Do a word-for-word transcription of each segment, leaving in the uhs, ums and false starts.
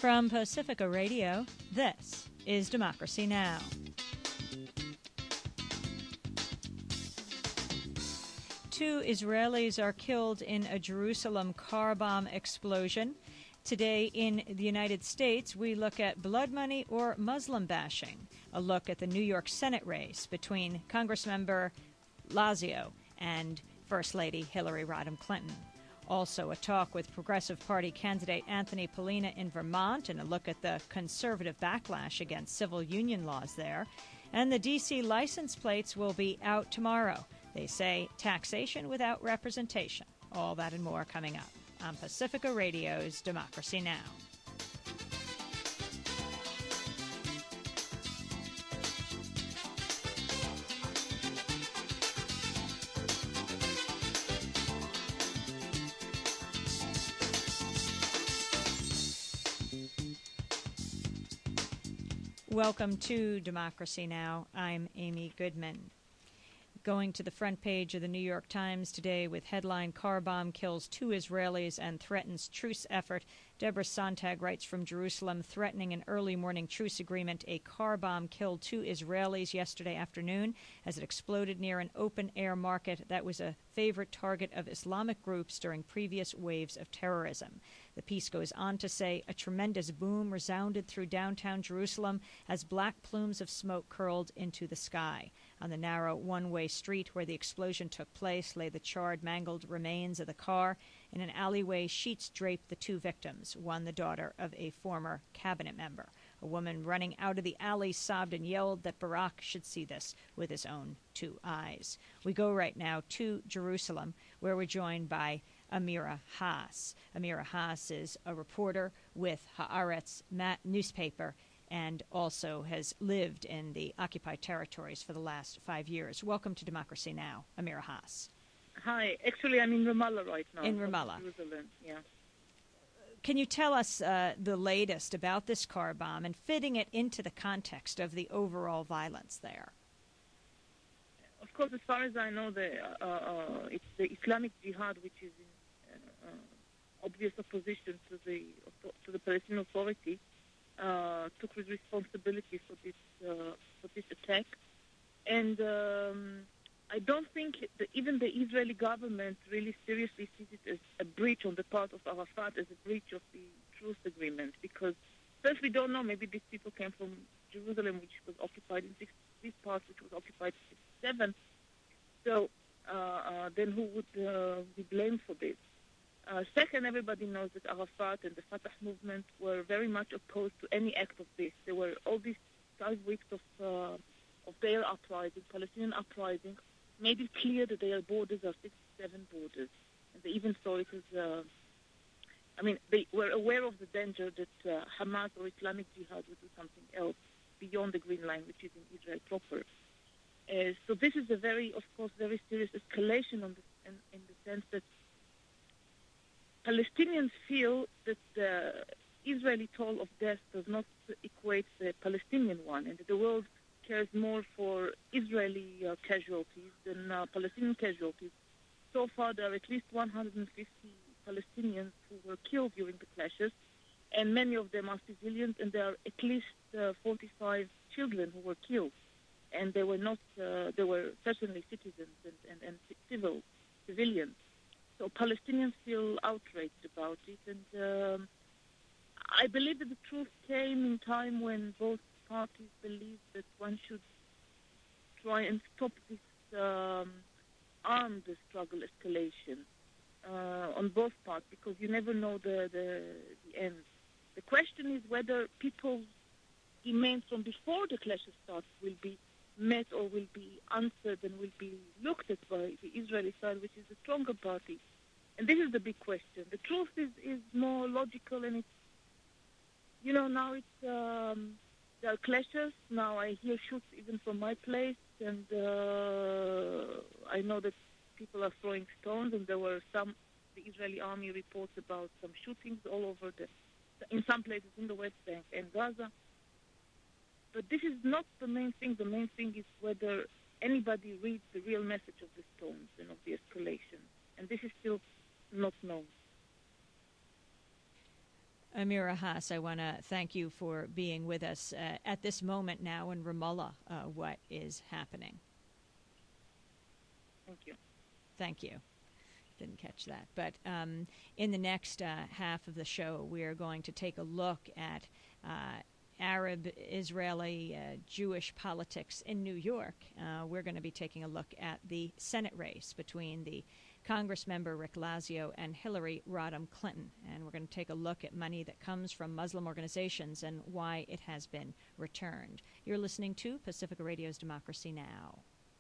From Pacifica Radio, this is Democracy Now! Two Israelis are killed in a Jerusalem car bomb explosion. Today in the United States, we look at blood money or Muslim bashing, a look at the New York Senate race between Congressmember Lazio and First Lady Hillary Rodham Clinton. Also, a talk with Progressive Party candidate Anthony Polina in Vermont and a look at the conservative backlash against civil union laws there. And the D C license plates will be out tomorrow. They say taxation without representation. All that and more coming up on Pacifica Radio's Democracy Now! Welcome to Democracy Now! I'm Amy Goodman. Going to the front page of the New York Times today with headline, Car Bomb Kills Two Israelis and Threatens Truce Effort. Deborah Sontag writes from Jerusalem, threatening an early morning truce agreement. A car bomb killed two Israelis yesterday afternoon as it exploded near an open-air market that was a favorite target of Islamic groups during previous waves of terrorism. The piece goes on to say a tremendous boom resounded through downtown Jerusalem as black plumes of smoke curled into the sky. On the narrow one-way street where the explosion took place lay the charred, mangled remains of the car. In an alleyway, sheets draped the two victims, one the daughter of a former cabinet member. A woman running out of the alley sobbed and yelled that Barak should see this with his own two eyes. We go right now to Jerusalem, where we're joined by Amira Haas. Amira Haas is a reporter with Haaretz newspaper and also has lived in the occupied territories for the last five years. Welcome to Democracy Now!, Amira Haas. Hi. Actually, I'm in Ramallah right now. In Ramallah. Jerusalem, yeah. Can you tell us uh, the latest about this car bomb and fitting it into the context of the overall violence there? Of course, as far as I know, the, uh, uh, it's the Islamic Jihad, which is in uh, uh, obvious opposition to the to the Palestinian Authority, uh, took responsibility for this uh, for this attack, and um, I don't think that even the Israeli government really seriously sees it as a breach on the part of Arafat, as a breach of the truce agreement, because first we don't know, maybe these people came from Jerusalem, which was occupied in sixty, this part which was occupied in sixty-seven, so uh, uh, then who would uh, be blamed for this? Uh, second, everybody knows that Arafat and the Fatah movement were very much opposed to any act of this. There were all these five weeks of uh, of their uprising, Palestinian uprising, made it clear that their borders are sixty-seven borders. And they even saw it as, uh, I mean, they were aware of the danger that uh, Hamas or Islamic Jihad would do something else beyond the Green Line, which is in Israel proper. Uh, so this is a very, of course, very serious escalation on the, in, in the sense that Palestinians feel that the Israeli toll of death does not equate the Palestinian one, and that the world cares more for Israeli uh, casualties than uh, Palestinian casualties. So far, there are at least one hundred fifty Palestinians who were killed during the clashes, and many of them are civilians, and there are at least uh, forty-five children who were killed, and they were not, uh, they were certainly citizens and, and, and civil civilians. So Palestinians feel outraged about it, and um, I believe that the truth came in time when both parties believe that one should try and stop this um, armed struggle escalation uh, on both parts, because you never know the, the, the end. The question is whether people's demands from before the clashes start will be met or will be answered and will be looked at by the Israeli side, which is the stronger party. And this is the big question. The truth is, is more logical, and it's, you know, now it's, um, there are clashes. Now I hear shoots even from my place, and uh, I know that people are throwing stones, and there were some, the Israeli army reports about some shootings all over the, in some places in the West Bank and Gaza. But this is not the main thing. The main thing is whether anybody reads the real message of the storms and of the escalation. And this is still not known. Amira Haas, I want to thank you for being with us uh, at this moment now in Ramallah. Uh, what is happening? Thank you. Thank you. Didn't catch that. But um, in the next uh, half of the show, we are going to take a look at uh, Arab, Israeli, uh, Jewish politics in New York. Uh, we're going to be taking a look at the Senate race between the Congress member Rick Lazio and Hillary Rodham Clinton. And we're going to take a look at money that comes from Muslim organizations and why it has been returned. You're listening to Pacifica Radio's Democracy Now!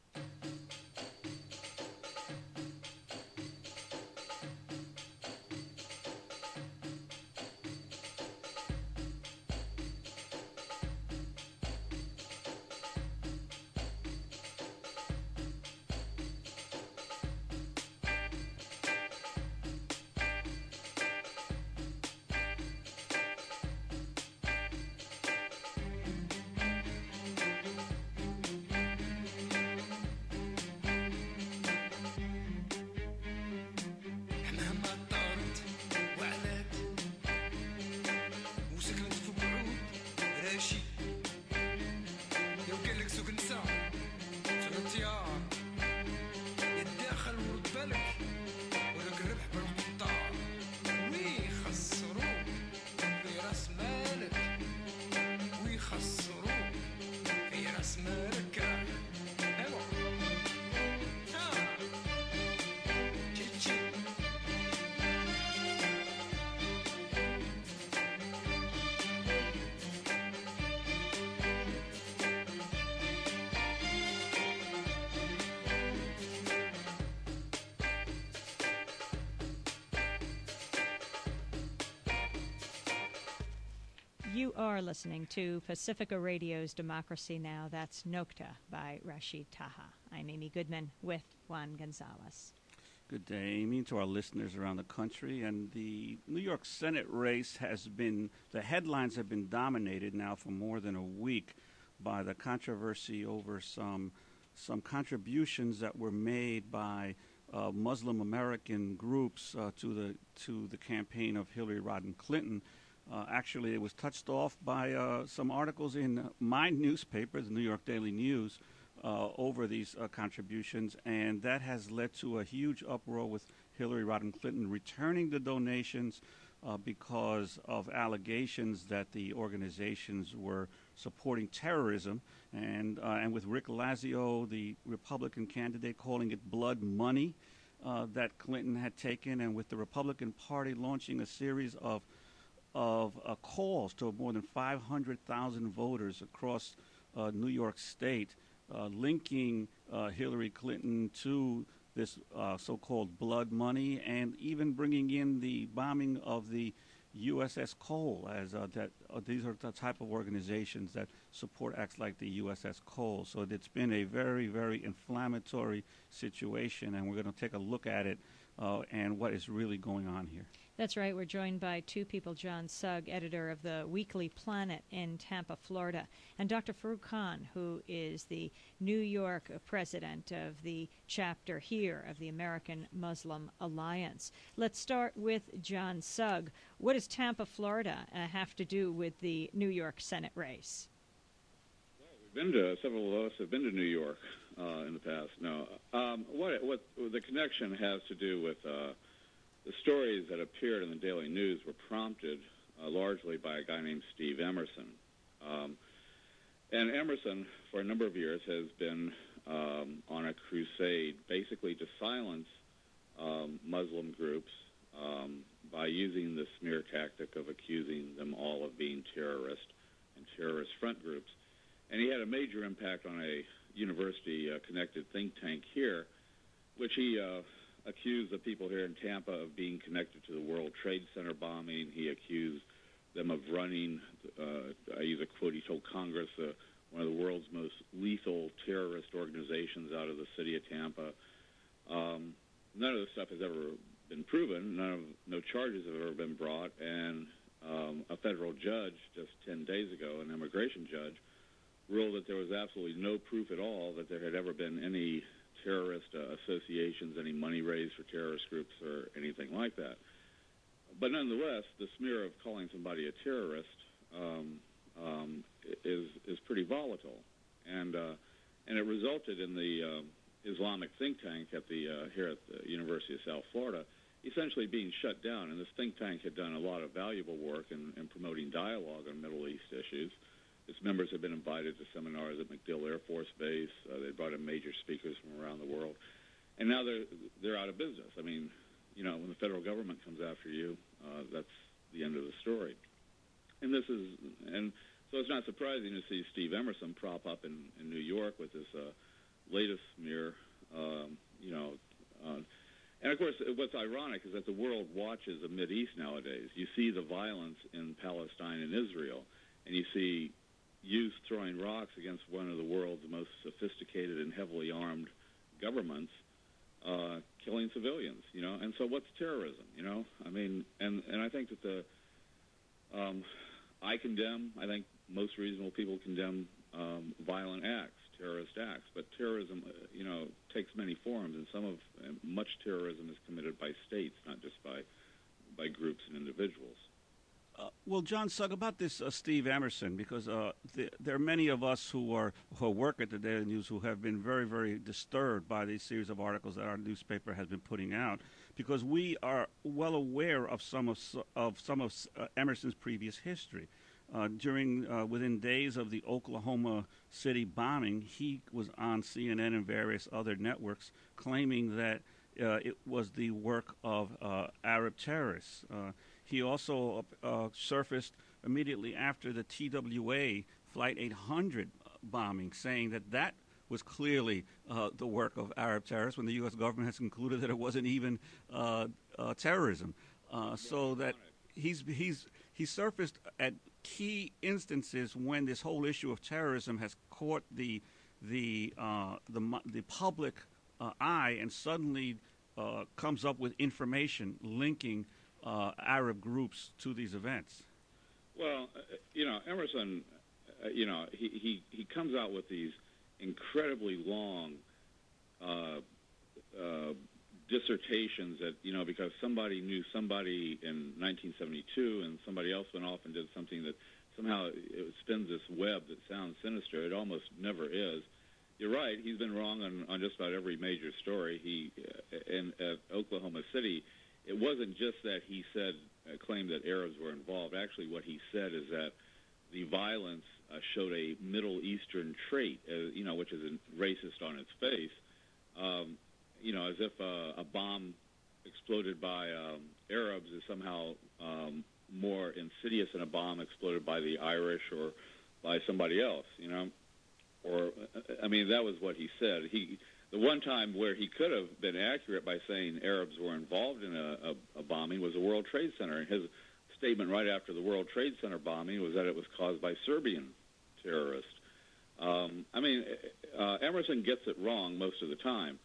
You are listening to Pacifica Radio's Democracy Now! That's Nokta by Rashid Taha. I'm Amy Goodman with Juan Gonzalez. Good day, Amy, to our listeners around the country. And the New York Senate race has been, the headlines have been dominated now for more than a week by the controversy over some some contributions that were made by uh, Muslim American groups uh, to the to the campaign of Hillary Rodham Clinton. Uh, actually, it was touched off by uh, some articles in my newspaper, the New York Daily News, uh, over these uh, contributions, and that has led to a huge uproar with Hillary Rodham Clinton returning the donations uh, because of allegations that the organizations were supporting terrorism, and uh, and with Rick Lazio, the Republican candidate, calling it blood money uh, that Clinton had taken, and with the Republican Party launching a series of of uh, calls to more than five hundred thousand voters across uh, New York State, uh, linking uh, Hillary Clinton to this uh, so-called blood money, and even bringing in the bombing of the U S S Cole, as uh, that uh, these are the type of organizations that support acts like the U S S Cole. So it's been a very, very inflammatory situation, and we're going to take a look at it uh, and what is really going on here. That's right. We're joined by two people, John Sugg, editor of the Weekly Planet in Tampa, Florida, and Doctor Farouk Khan, who is the New York president of the chapter here of the American Muslim Alliance. Let's start with John Sugg. What does Tampa, Florida uh, have to do with the New York Senate race? Well, we've been to, several of us have been to New York uh, in the past. Now, um, what, what the connection has to do with uh, the stories that appeared in the Daily News were prompted uh, largely by a guy named Steve Emerson. Um, and Emerson, for a number of years, has been um, on a crusade basically to silence um, Muslim groups um, by using the smear tactic of accusing them all of being terrorist and terrorist front groups. And he had a major impact on a university-connected uh, think tank here, which he uh, accused the people here in Tampa of being connected to the World Trade Center bombing. He accused them of running, uh, I use a quote, he told Congress, uh, one of the world's most lethal terrorist organizations out of the city of Tampa. Um, none of this stuff has ever been proven. None of, no charges have ever been brought. And um, a federal judge just ten days ago, an immigration judge, ruled that there was absolutely no proof at all that there had ever been any terrorist uh, associations, any money raised for terrorist groups or anything like that. but nonetheless, the smear of calling somebody a terrorist um, um, is is pretty volatile, and uh, and it resulted in the uh, Islamic think tank at the uh, here at the University of South Florida essentially being shut down. And this think tank had done a lot of valuable work in, in promoting dialogue on Middle East issues. Its members have been invited to seminars at MacDill Air Force Base. Uh, they brought in major speakers from around the world, and now they're they're out of business. I mean, you know, when the federal government comes after you, uh, that's the end of the story. And this is, and so it's not surprising to see Steve Emerson prop up in, in New York with this uh, latest smear. Um, you know, uh, and of course, what's ironic is that the world watches the Mideast nowadays. You see the violence in Palestine and Israel, and you see youth throwing rocks against one of the world's most sophisticated and heavily armed governments, uh, killing civilians, you know. And so what's terrorism, you know? I mean, and, and I think that the, um, I condemn, I think most reasonable people condemn um, violent acts, terrorist acts. But terrorism, uh, you know, takes many forms, and some of, uh, much terrorism is committed by states, not just by, by groups and individuals. Uh, well, John Sugg, about this uh, Steve Emerson, because uh, th- there are many of us who are who work at the Daily News who have been very, very disturbed by these series of articles that our newspaper has been putting out, because we are well aware of some of of some of uh, Emerson's previous history. Uh, during uh, within days of the Oklahoma City bombing, he was on C N N and various other networks claiming that uh, it was the work of uh, Arab terrorists. Uh, He also uh, surfaced immediately after the T W A Flight eight hundred bombing, saying that that was clearly uh, the work of Arab terrorists, when the U S government has concluded that it wasn't even uh, uh, terrorism. Uh, so that he's he's he surfaced at key instances when this whole issue of terrorism has caught the the uh, the the public uh, eye, and suddenly uh, comes up with information linking Uh, Arab groups to these events. Well, uh, you know, Emerson, uh, you know, he, he, he comes out with these incredibly long uh, uh, dissertations that, you know, because somebody knew somebody in nineteen seventy-two and somebody else went off and did something that somehow it spins this web that sounds sinister. It almost never is. You're right. He's been wrong on, on just about every major story. He uh, in at Oklahoma City, it wasn't just that he said, uh, claimed that Arabs were involved. Actually, what he said is that the violence uh, showed a Middle Eastern trait, uh, you know, which is racist on its face. Um, you know, as if uh, a bomb exploded by um, Arabs is somehow um, more insidious than a bomb exploded by the Irish or by somebody else, you know. Or, I mean, that was what he said. He... The one time where he could have been accurate by saying Arabs were involved in a, a, a bombing was the World Trade Center. And his statement right after the World Trade Center bombing was that it was caused by Serbian terrorists. Um, I mean, uh, Emerson gets it wrong most of the time.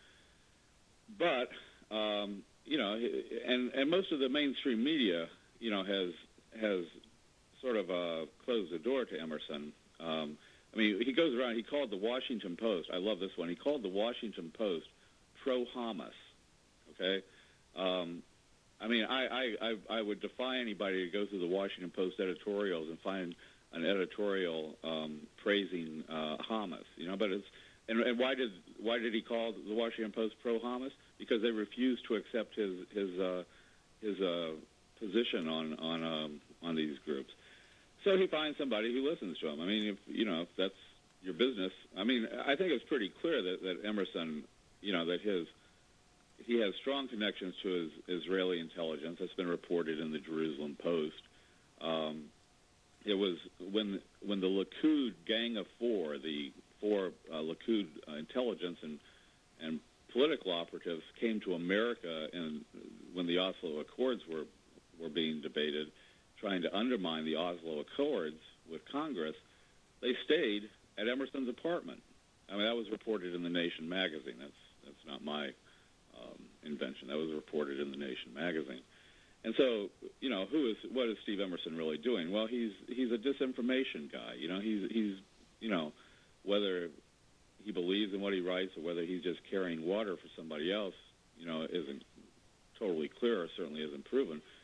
But, um, you know, and, and most of the mainstream media, you know, has, has sort of uh, closed the door to Emerson. Um I mean, he goes around, he called the Washington Post, I love this one, he called the Washington Post pro-Hamas, okay? Um, I mean, I, I, I, I would defy anybody to go through the Washington Post editorials and find an editorial um, praising uh, Hamas, you know, but it's, and, and why did why did he call the Washington Post pro-Hamas? Because they refused to accept his, his, uh, his uh, position on, on, um, on these groups. So he finds somebody who listens to him. I mean, if, you know, if that's your business. I mean, I think it's pretty clear that, that Emerson, you know, that his he has strong connections to his Israeli intelligence. That's been reported in the Jerusalem Post. Um, it was when when the Likud Gang of Four, the four uh, Likud uh, intelligence and and political operatives came to America, and when the Oslo Accords were were being debated, trying to undermine the Oslo Accords with Congress, they stayed at Emerson's apartment. I mean, that was reported in The Nation magazine. That's that's not my um, invention. That was reported in The Nation magazine. And so, you know, who is what is Steve Emerson really doing? Well, he's he's a disinformation guy. You know, he's he's you know, whether he believes in what he writes or whether he's just carrying water for somebody else, you know, isn't totally clear or certainly isn't proven.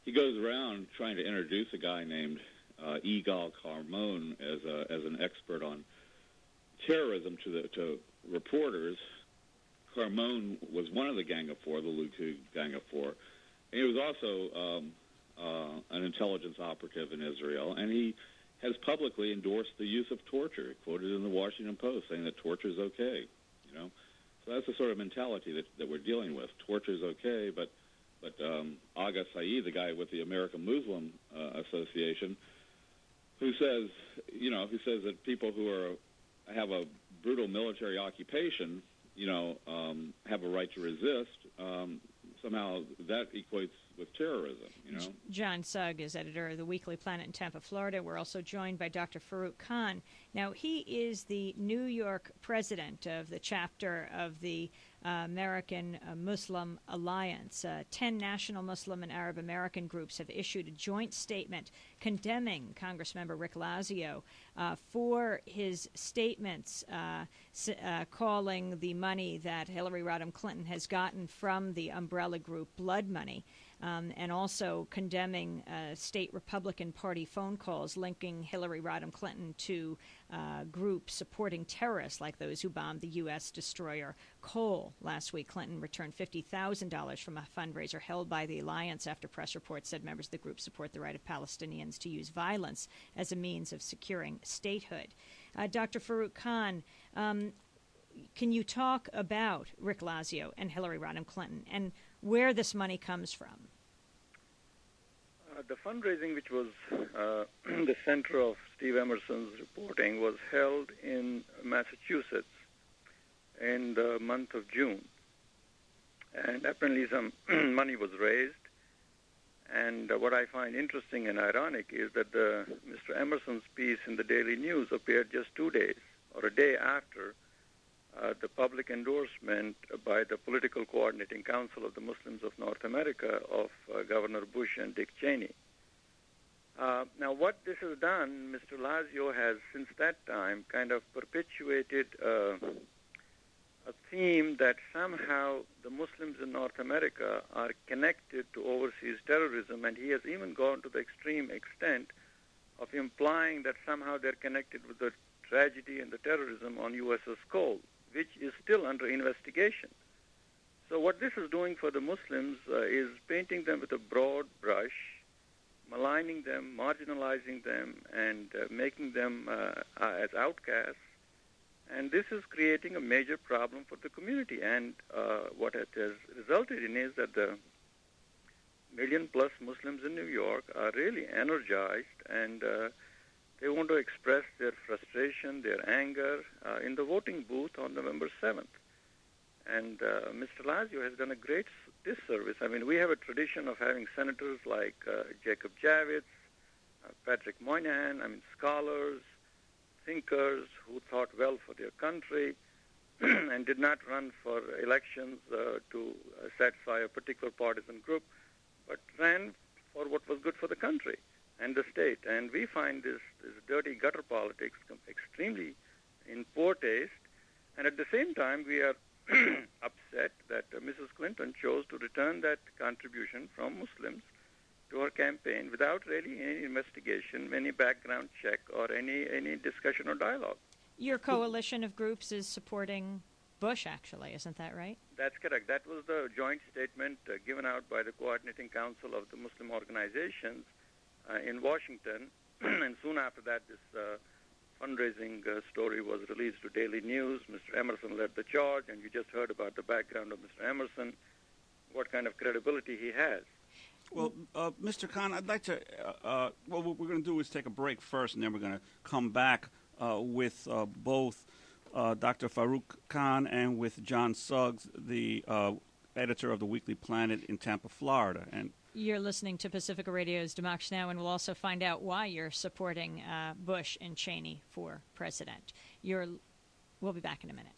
he goes around trying to introduce a guy named uh, Yigal Carmon as a, as an expert on terrorism to the to reporters. Carmon was one of the Gang of Four, the Likud Gang of Four. And he was also um, uh, an intelligence operative in Israel, and he has publicly endorsed the use of torture, quoted in the Washington Post, saying that torture is okay. You know, so that's the sort of mentality that, that we're dealing with. Torture is okay, but but um, Agha Saeed, the guy with the American Muslim uh, Association, who says, you know, who says that people who are have a brutal military occupation, you know, um, have a right to resist. Um, somehow that equates with terrorism, you know. John Sugg is editor of the Weekly Planet in Tampa, Florida. We're also joined by Doctor Farouk Khan. Now, he is the New York president of the chapter of the uh, American uh, Muslim Alliance. Uh, ten national Muslim and Arab American groups have issued a joint statement condemning Congressmember Rick Lazio uh, for his statements uh, uh, calling the money that Hillary Rodham Clinton has gotten from the umbrella group blood money. Um, and also condemning uh, state Republican Party phone calls linking Hillary Rodham Clinton to uh, groups supporting terrorists like those who bombed the U S destroyer Cole. Last week, Clinton returned fifty thousand dollars from a fundraiser held by the alliance after press reports said members of the group support the right of Palestinians to use violence as a means of securing statehood. Uh, Doctor Farouk Khan, um, can you talk about Rick Lazio and Hillary Rodham Clinton and where this money comes from? Uh, the fundraising, which was uh, the center of Steve Emerson's reporting, was held in Massachusetts in the month of June. And apparently some money was raised. And uh, what I find interesting and ironic is that the, Mister Emerson's piece in the Daily News appeared just two days or a day after Uh, the public endorsement by the Political Coordinating Council of the Muslims of North America of uh, Governor Bush and Dick Cheney. Uh, now, what this has done, Mister Lazio has, since that time, kind of perpetuated uh, a theme that somehow the Muslims in North America are connected to overseas terrorism, and he has even gone to the extreme extent of implying that somehow they're connected with the tragedy and the terrorism on U S S Cole, which is still under investigation. So what this is doing for the Muslims uh, is painting them with a broad brush, maligning them, marginalizing them, and uh, making them uh, uh, as outcasts. And this is creating a major problem for the community. And uh, what it has resulted in is that the million-plus Muslims in New York are really energized, and uh, they want to express their frustration, their anger uh, in the voting booth on November seventh. And uh, Mister Lazio has done a great disservice. I mean, we have a tradition of having senators like uh, Jacob Javits, uh, Patrick Moynihan, I mean, scholars, thinkers who thought well for their country and did not run for elections uh, to uh, satisfy a particular partisan group, but ran for what was good for the country and the state. And we find this, this dirty gutter politics extremely in poor taste. And at the same time, we are upset that uh, Missus Clinton chose to return that contribution from Muslims to her campaign without really any investigation, any background check, or any, any discussion or dialogue. Your coalition of groups is supporting Bush, actually, isn't that right? That's correct. That was the joint statement uh, given out by the Coordinating Council of the Muslim Organizations Uh, in Washington, and soon after that, this uh, fundraising uh, story was released to Daily News. Mister Emerson led the charge, and you just heard about the background of Mister Emerson, what kind of credibility he has. Well, uh, Mister Khan, I'd like to, uh, uh, well, what we're going to do is take a break first, and then we're going to come back uh, with uh, both uh, Doctor Farouk Khan and with John Suggs, the uh, editor of the Weekly Planet in Tampa, Florida. And you're listening to Pacifica Radio's Democracy Now!, and we'll also find out why you're supporting uh, Bush and Cheney for president. You're, we'll be back in a minute.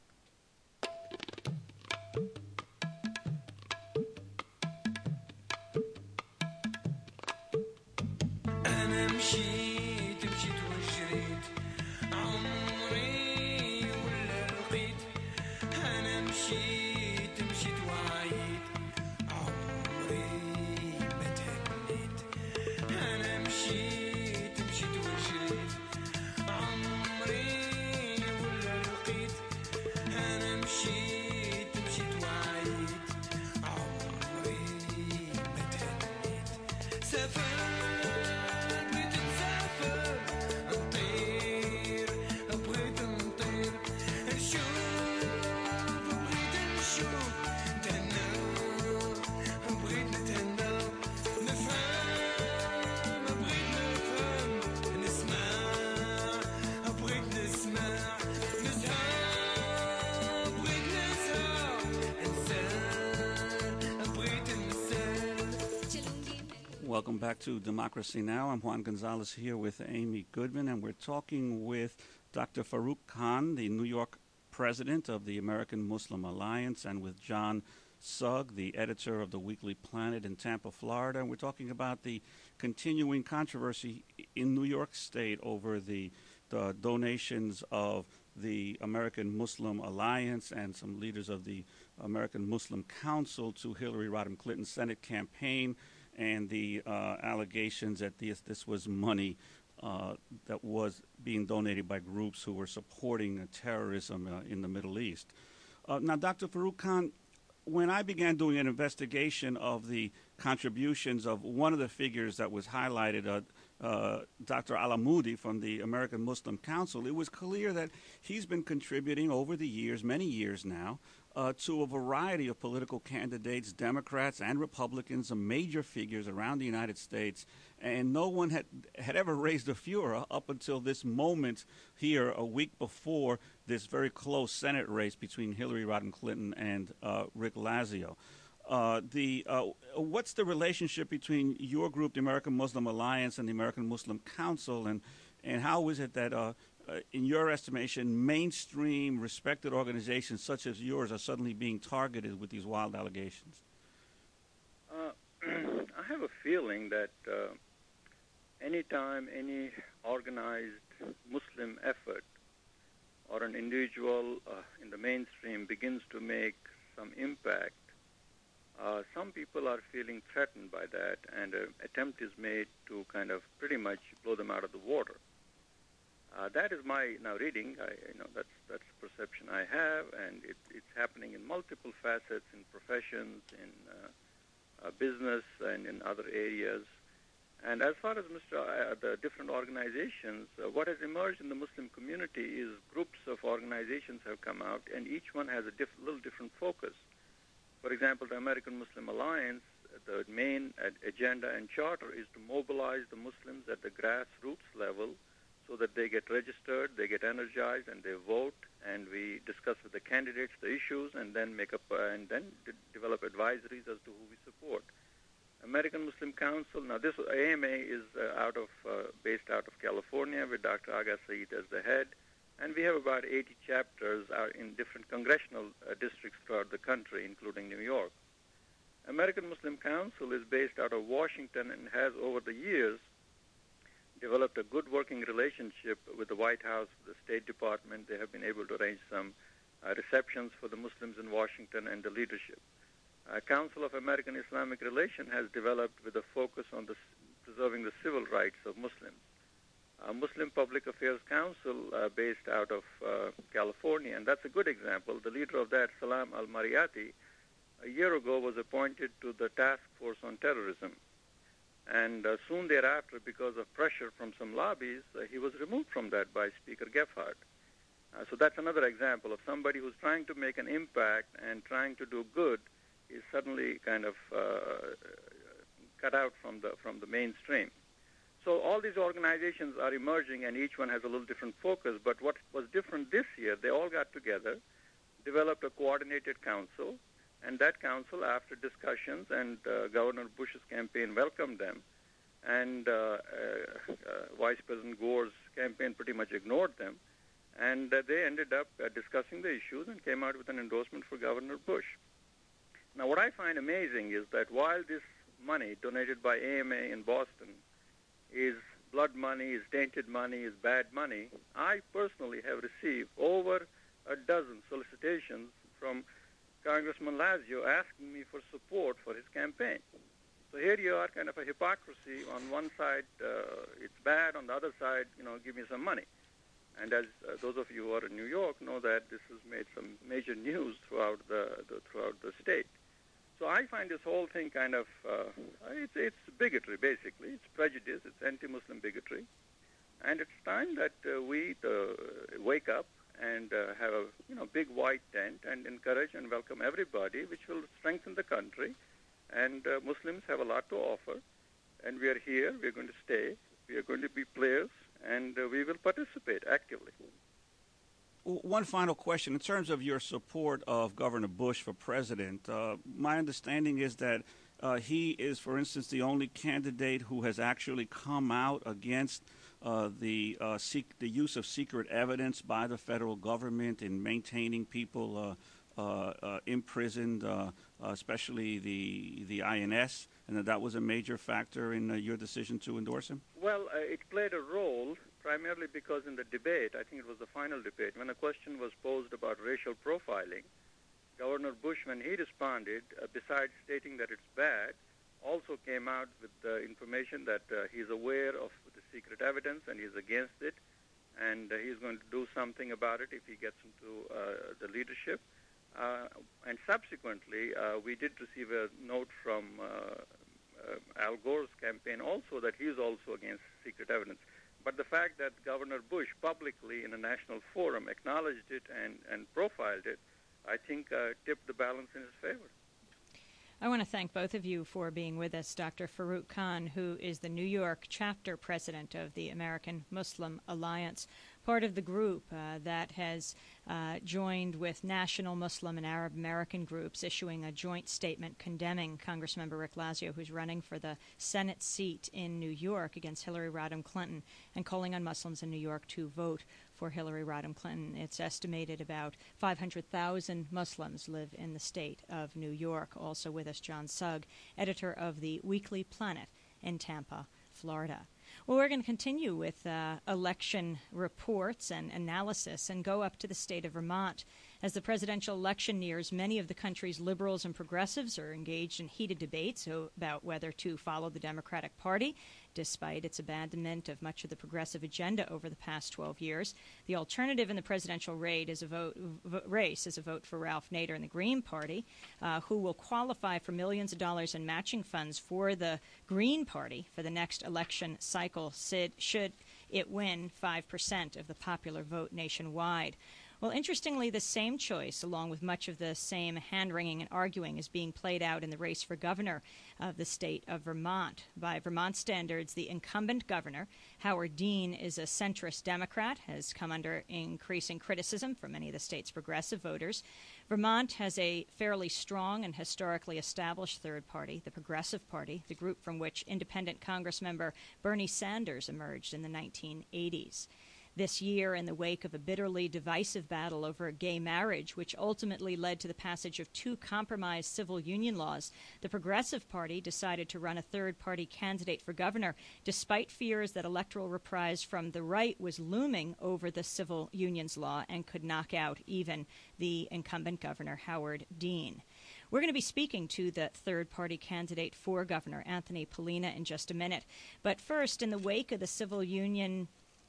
Welcome back to Democracy Now! I'm Juan Gonzalez here with Amy Goodman, and we're talking with Doctor Farouk Khan, the New York president of the American Muslim Alliance, and with John Sugg, the editor of the Weekly Planet in Tampa, Florida. And we're talking about the continuing controversy in New York State over the, the donations of the American Muslim Alliance and some leaders of the American Muslim Council to Hillary Rodham Clinton's Senate campaign, and the uh, allegations that this, this was money uh, that was being donated by groups who were supporting uh, terrorism uh, in the Middle East. Uh, now, Doctor Farouk Khan, when I began doing an investigation of the contributions of one of the figures that was highlighted, uh, uh, Doctor Alamoudi from the American Muslim Council, it was clear that he's been contributing over the years, many years now, uh, to a variety of political candidates, Democrats and Republicans, some major figures around the United States, and no one had, had ever raised a furor up until this moment here a week before this very close Senate race between Hillary Rodham Clinton and uh, Rick Lazio. Uh, the uh, what's the relationship between your group, the American Muslim Alliance, and the American Muslim Council, and and how is it that, uh, uh, in your estimation, mainstream, respected organizations such as yours are suddenly being targeted with these wild allegations? Uh, I have a feeling that uh, anytime any organized Muslim effort or an individual uh, in the mainstream begins to make some impact, Uh, some people are feeling threatened by that, and an attempt is made to kind of pretty much blow them out of the water. Uh, that is my now reading. I, you know, that's that's the perception I have, and it, it's happening in multiple facets, in professions, in uh, uh, business, and in other areas. And as far as Mister Uh, the different organizations, uh, what has emerged in the Muslim community is groups of organizations have come out, and each one has a diff- little different focus. For example, the American Muslim Alliance, the main agenda and charter is to mobilize the Muslims at the grassroots level so that they get registered, they get energized, and they vote, and we discuss with the candidates the issues, and then make up uh, and then d- develop advisories as to who we support. American Muslim Council, now this A M A is uh, out of uh, based out of California with Doctor Agha Saeed as the head. And we have about eighty chapters are in different congressional uh, districts throughout the country, including New York. American Muslim Council is based out of Washington and has, over the years, developed a good working relationship with the White House, the State Department. They have been able to arrange some uh, receptions for the Muslims in Washington and the leadership. Uh, Council of American Islamic Relations has developed with a focus on the, preserving the civil rights of Muslims. Uh, Muslim Public Affairs Council, uh, based out of uh, California, and that's a good example. The leader of that, Salam al-Mariyati, a year ago was appointed to the Task Force on Terrorism. And uh, soon thereafter, because of pressure from some lobbies, uh, he was removed from that by Speaker Gephardt. Uh, so that's another example of somebody who's trying to make an impact and trying to do good is suddenly kind of uh, cut out from the from the mainstream. So all these organizations are emerging, and each one has a little different focus. But what was different this year, they all got together, developed a coordinated council, and that council, after discussions, and uh, Governor Bush's campaign welcomed them, and uh, uh, uh, Vice President Gore's campaign pretty much ignored them, and uh, they ended up uh, discussing the issues and came out with an endorsement for Governor Bush. Now, what I find amazing is that while this money donated by A M A in Boston is blood money, is tainted money, is bad money, I personally have received over a dozen solicitations from Congressman Lazio asking me for support for his campaign. So here you are, kind of a hypocrisy. On one side, uh, it's bad. On the other side, you know, give me some money. And as uh, those of you who are in New York know that this has made some major news throughout the, the throughout the state. So I find this whole thing kind of, uh, it's, it's bigotry, basically. It's prejudice. It's anti-Muslim bigotry. And it's time that uh, we uh, wake up and uh, have a you know big white tent and encourage and welcome everybody, which will strengthen the country. And uh, Muslims have a lot to offer. And we are here. We are going to stay. We are going to be players. And uh, we will participate actively. One final question. In terms of your support of Governor Bush for president, uh, my understanding is that Uh, he is, for instance, the only candidate who has actually come out against uh, the uh, sec- the use of secret evidence by the federal government in maintaining people uh, uh, uh, imprisoned, uh, especially the the I N S, and that that was a major factor in uh, your decision to endorse him? Well, uh, it played a role primarily because in the debate, I think it was the final debate, when a question was posed about racial profiling, Governor Bush, when he responded, uh, besides stating that it's bad, also came out with the information that uh, he's aware of the secret evidence and he's against it, and uh, he's going to do something about it if he gets into uh, the leadership. Uh, and subsequently, uh, we did receive a note from uh, uh, Al Gore's campaign also that he's also against secret evidence. But the fact that Governor Bush publicly in a national forum acknowledged it and, and profiled it, I think uh, tipped the balance in his favor. I want to thank both of you for being with us. Doctor Farooq Khan, who is the New York chapter president of the American Muslim Alliance, part of the group uh, that has uh, joined with national Muslim and Arab American groups, issuing a joint statement condemning Congressmember Rick Lazio, who's running for the Senate seat in New York against Hillary Rodham Clinton, and calling on Muslims in New York to vote for Hillary Rodham Clinton. It's estimated about five hundred thousand Muslims live in the state of New York. Also with us, John Sugg, editor of the Weekly Planet in Tampa, Florida. Well, we're going to continue with uh, election reports and analysis and go up to the state of Vermont. As the presidential election nears, many of the country's liberals and progressives are engaged in heated debates about whether to follow the Democratic Party, despite its abandonment of much of the progressive agenda over the past twelve years. The alternative in the presidential raid is a vote, v- race is a vote for Ralph Nader and the Green Party, uh, who will qualify for millions of dollars in matching funds for the Green Party for the next election cycle, should it win five percent of the popular vote nationwide. Well, interestingly, the same choice, along with much of the same hand-wringing and arguing, is being played out in the race for governor of the state of Vermont. By Vermont standards, the incumbent governor, Howard Dean, is a centrist Democrat, has come under increasing criticism from many of the state's progressive voters. Vermont has a fairly strong and historically established third party, the Progressive Party, the group from which independent Congressmember Bernie Sanders emerged in the nineteen eighties. This year, in the wake of a bitterly divisive battle over gay marriage, which ultimately led to the passage of two compromise civil union laws, the Progressive Party decided to run a third-party candidate for governor, despite fears that electoral reprise from the right was looming over the civil unions law and could knock out even the incumbent governor, Howard Dean. We're going to be speaking to the third-party candidate for governor, Anthony Pollina, in just a minute. But first, in the wake of the civil union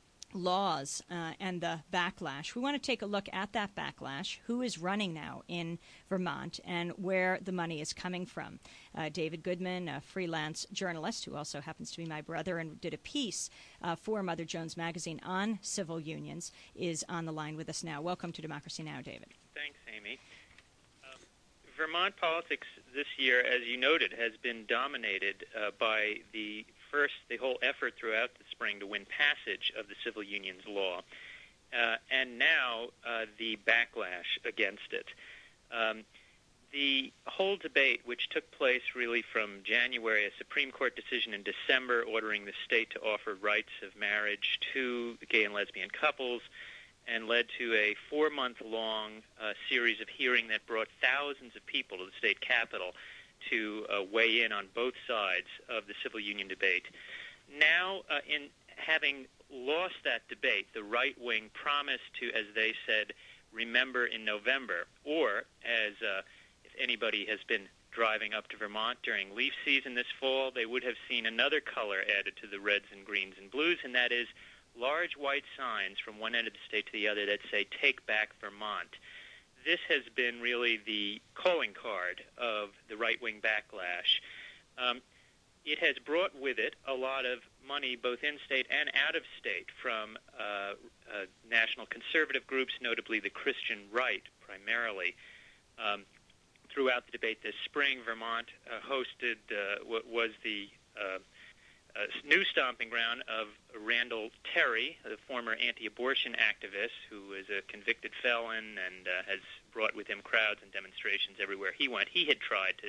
laws uh, and the backlash, we want to take a look at that backlash, who is running now in Vermont, and where the money is coming from. Uh, David Goodman, a freelance journalist who also happens to be my brother and did a piece uh, for Mother Jones Magazine on civil unions, is on the line with us now. Welcome to Democracy Now!, David. Thanks, Amy. Um, Vermont politics this year, as you noted, has been dominated uh, by the First, the whole effort throughout the spring to win passage of the civil unions law, uh, and now uh, the backlash against it. Um, the whole debate, which took place really from January, a Supreme Court decision in December ordering the state to offer rights of marriage to gay and lesbian couples, and led to a four-month-long uh, series of hearings that brought thousands of people to the state capitol to uh, weigh in on both sides of the civil union debate. Now, uh, in having lost that debate, the right wing promised to, as they said, remember in November, or as uh, if anybody has been driving up to Vermont during leaf season this fall, they would have seen another color added to the reds and greens and blues, and that is large white signs from one end of the state to the other that say, "Take back Vermont." This has been really the calling card of the right-wing backlash. Um, it has brought with it a lot of money, both in-state and out-of-state, from uh, uh, national conservative groups, notably the Christian right, primarily. Um, throughout the debate this spring, Vermont uh, hosted uh, what was the uh, uh, new stomping ground of Randall Terry, the former anti-abortion activist who is a convicted felon and uh, has brought with him crowds and demonstrations everywhere he went. He had tried to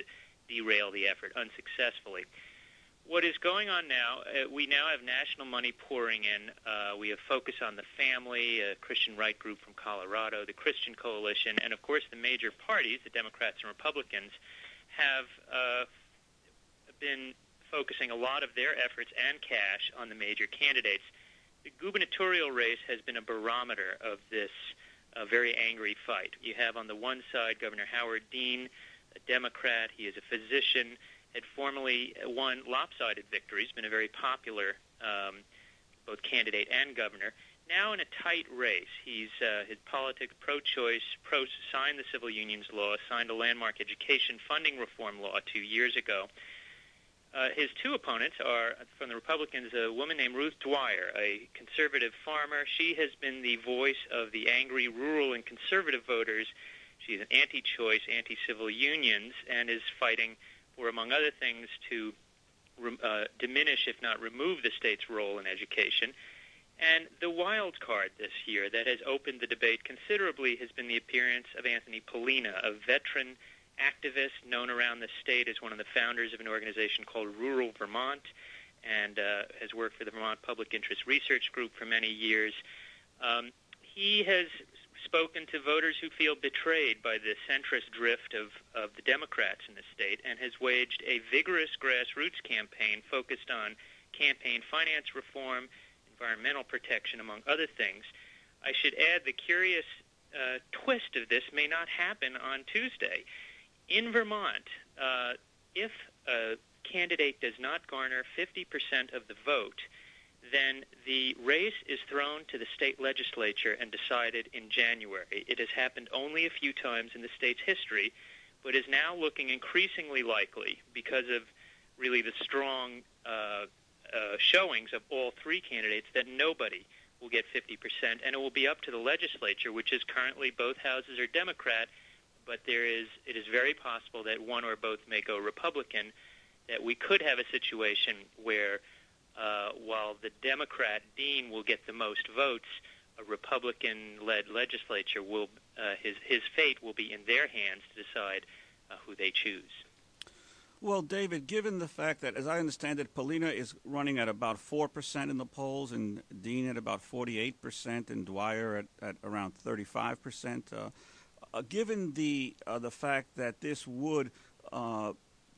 derail the effort unsuccessfully. What is going on now, uh, we now have national money pouring in. Uh, we have Focus on the Family, a Christian right group from Colorado, the Christian Coalition, and, of course, the major parties, the Democrats and Republicans, have uh, been focusing a lot of their efforts and cash on the major candidates. The gubernatorial race has been a barometer of this uh, very angry fight. You have on the one side Governor Howard Dean, a Democrat. He is a physician, had formerly won lopsided victories, been a very popular um, both candidate and governor. Now in a tight race. He's uh, his politics, pro-choice, pro signed the civil unions law, signed a landmark education funding reform law two years ago. Uh, his two opponents are, from the Republicans, a woman named Ruth Dwyer, a conservative farmer. She has been the voice of the angry rural and conservative voters. She's an anti-choice, anti-civil unions, and is fighting for, among other things, to uh, diminish, if not remove, the state's role in education. And the wild card this year that has opened the debate considerably has been the appearance of Anthony Polina, a veteran activist known around the state as one of the founders of an organization called Rural Vermont, and uh, has worked for the Vermont Public Interest Research Group for many years. Um, he has spoken to voters who feel betrayed by the centrist drift of, of the Democrats in the state, and has waged a vigorous grassroots campaign focused on campaign finance reform, environmental protection, among other things. I should add the curious uh, twist of this may not happen on Tuesday. In Vermont, uh, if a candidate does not garner fifty percent of the vote, then the race is thrown to the state legislature and decided in January. It has happened only a few times in the state's history, but is now looking increasingly likely because of really the strong uh, uh, showings of all three candidates that nobody will get fifty percent, and it will be up to the legislature, which is currently both houses are Democrat, but there is it is very possible that one or both may go Republican, that we could have a situation where uh, while the Democrat Dean will get the most votes, a Republican-led legislature will uh, his his fate will be in their hands to decide uh, who they choose. Well, David, given the fact that, as I understand it, Polina is running at about four percent in the polls, and Dean at about forty-eight percent, and Dwyer at, at around thirty-five percent, uh, uh, given the uh, the fact that this would uh,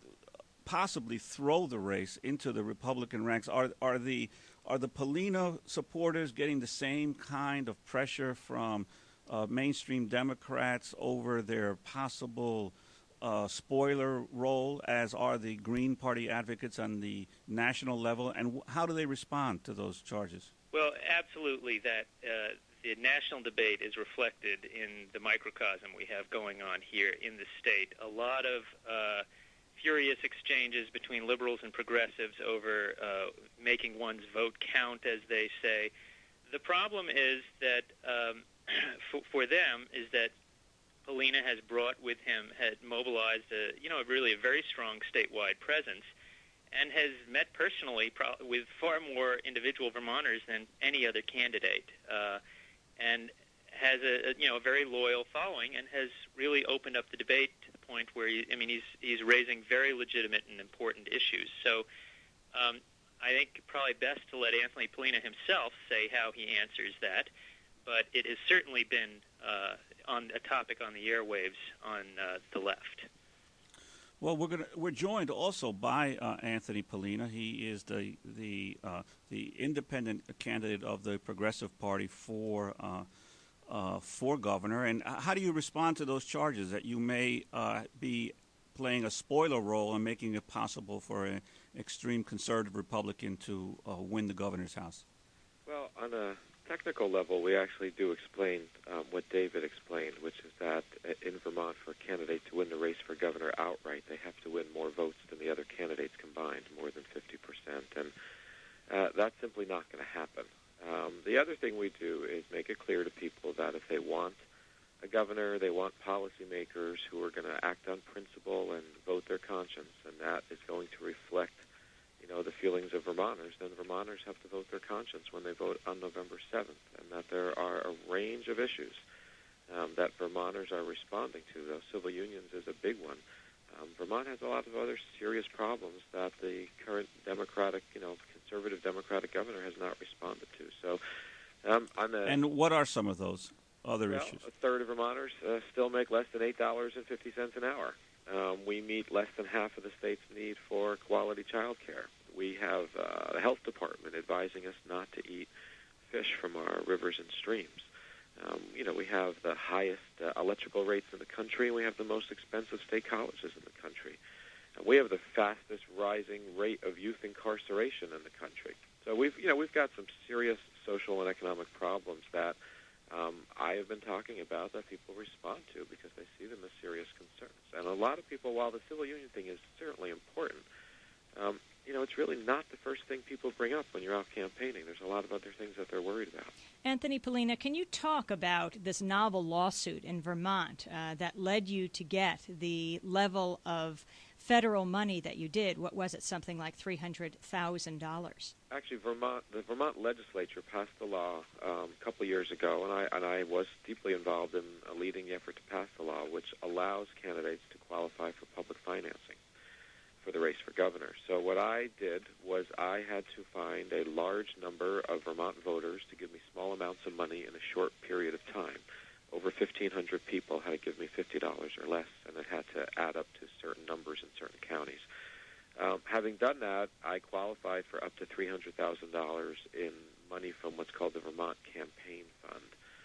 possibly throw the race into the Republican ranks, are are the are the Polina supporters getting the same kind of pressure from uh, mainstream Democrats over their possible Uh, spoiler role, as are the Green Party advocates on the national level, and w- how do they respond to those charges? Well, absolutely. That uh, the national debate is reflected in the microcosm we have going on here in the state. A lot of uh, furious exchanges between liberals and progressives over uh, making one's vote count, as they say. The problem is that um, for, for them is that Polina has brought with him, had mobilized, a, you know, really a very strong statewide presence, and has met personally pro- with far more individual Vermonters than any other candidate, uh, and has a, a, you know, a very loyal following, and has really opened up the debate to the point where, he, I mean, he's he's raising very legitimate and important issues. So um, I think probably best to let Anthony Polina himself say how he answers that, but it has certainly been uh, on a topic on the airwaves on uh, the left. Well, we're gonna we're joined also by uh, Anthony Polina. He is the the uh, the independent candidate of the Progressive Party for uh, uh, for governor. And how do you respond to those charges that you may uh, be playing a spoiler role in making it possible for an extreme conservative Republican to uh, win the governor's house? Well, on a technical level, we actually do explain um, what David explained, which is that in Vermont, for a candidate to win the race for governor outright, they have to win more votes than the other candidates combined, more than fifty percent, and uh, that's simply not going to happen. Um, the other thing we do is make it clear to people that if they want a governor, they want policymakers who are going to act on principle and vote their conscience, and that is going to reflect you know, the feelings of Vermonters, then Vermonters have to vote their conscience when they vote on November seventh, and that there are a range of issues um, that Vermonters are responding to. Though civil unions is a big one. Um, Vermont has a lot of other serious problems that the current Democratic, you know, conservative Democratic governor has not responded to. So, um, I'm a, And what are some of those other well, issues? a third of Vermonters uh, still make less than eight dollars and fifty cents an hour. Um, we meet less than half of the state's need for quality child care. We have uh, the health department advising us not to eat fish from our rivers and streams. Um, you know, we have the highest uh, electrical rates in the country, and we have the most expensive state colleges in the country. And we have the fastest rising rate of youth incarceration in the country. So we've, you know, we've got some serious social and economic problems that um, I have been talking about that people respond to because they see them as serious concerns. And a lot of people, while the civil union thing is certainly important, um, you know, it's really not the first thing people bring up when you're out campaigning. There's a lot of other things that they're worried about. Anthony Pollina, can you talk about this novel lawsuit in Vermont uh, that led you to get the level of federal money that you did? What was it, something like three hundred thousand dollars? Actually, Vermont, the Vermont legislature passed a law um, a couple of years ago, and I, and I was deeply involved in uh, leading the effort to pass the law, which allows candidates to qualify for public financing for the race for governor. So what I did was I had to find a large number of Vermont voters to give me small amounts of money in a short period of time. Over fifteen hundred people had to give me fifty dollars or less, and it had to add up to certain numbers in certain counties. Um, having done that, I qualified for up to three hundred thousand dollars in money from what's called the Vermont Campaign Fund.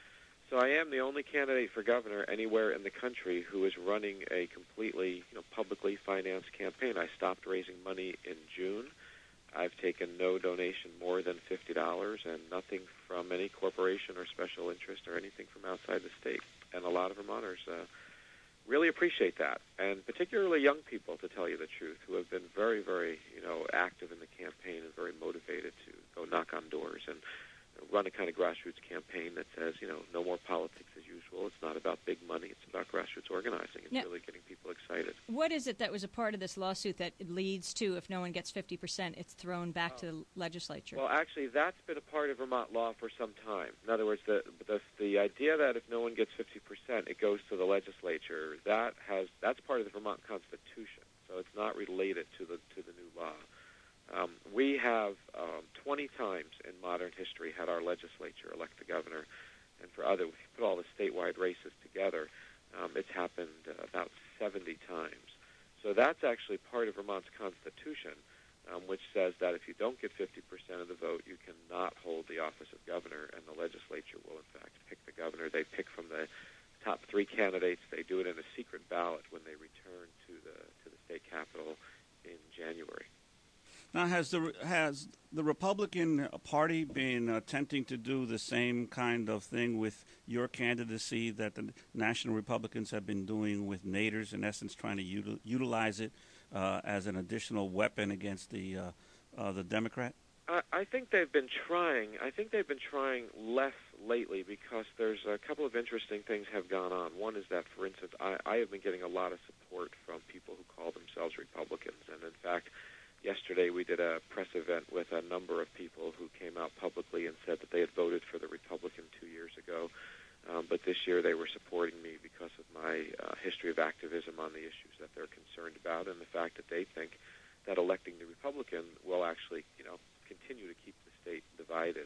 So I am the only candidate for governor anywhere in the country who is running a completely, you know, publicly financed campaign. I stopped raising money in June. I've taken no donation more than fifty dollars and nothing from any corporation or special interest or anything from outside the state. And a lot of Vermonters uh, really appreciate that, and particularly young people, to tell you the truth, who have been very, very, you know, active in the campaign and very motivated to go knock on doors and run a kind of grassroots campaign that says, you know, no more politics as usual. It's not about big money. It's about grassroots organizing. It's now, really getting people excited. What is it that was a part of this lawsuit that leads to, if no one gets fifty percent, it's thrown back oh. to the legislature? Well, actually, that's been a part of Vermont law for some time. In other words, the the, the idea that if no one gets fifty percent, it goes to the legislature, that has that's part of the Vermont Constitution. So it's not related to the to the new law. Um, we have um, twenty times in modern history had our legislature elect the governor, and for other, if you put all the statewide races together, um, it's happened uh, about seventy times. So that's actually part of Vermont's Constitution, um, which says that if you don't get fifty percent of the vote, you cannot hold the office of governor, and the legislature will, in fact, pick the governor. They pick from the top three candidates. They do it in a secret ballot when they return to the to the state capitol in January. Now, has the has the Republican Party been attempting to do the same kind of thing with your candidacy that the National Republicans have been doing with Naders, in essence, trying to util, utilize it uh, as an additional weapon against the uh, uh, the Democrat? I, I think they've been trying. I think they've been trying less lately because there's a couple of interesting things have gone on. One is that, for instance, I, I have been getting a lot of support from people who call themselves Republicans, and in fact, yesterday we did a press event with a number of people who came out publicly and said that they had voted for the Republican two years ago, um, but this year they were supporting me because of my uh, history of activism on the issues that they're concerned about and the fact that they think that electing the Republican will actually, you know, continue to keep the state divided.